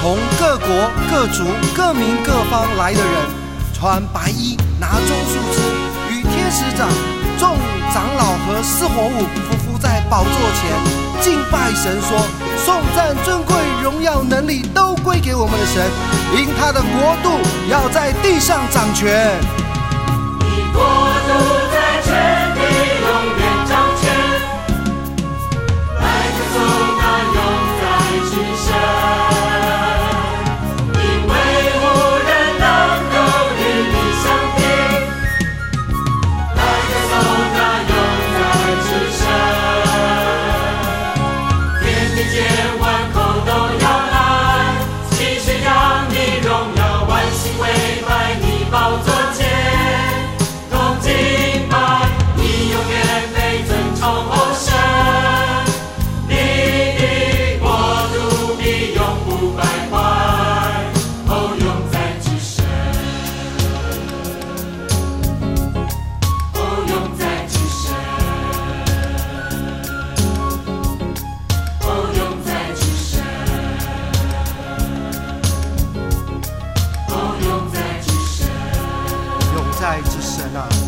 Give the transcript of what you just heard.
从各国各族各民各方来的人，穿白衣，拿棕树枝，与天使长、众长老和四活物匍匐在宝座前，敬拜神说：颂赞、尊贵、荣耀、能力都归给我们的神，因他的国度要在地上掌权。 你国度在全地永远掌权，来歌颂那永在之神，因为无人能够与你相比。来歌颂那永在之神，天地间万口都要来，齐宣扬你荣耀，万心跪拜你宝座前。 永在之神啊！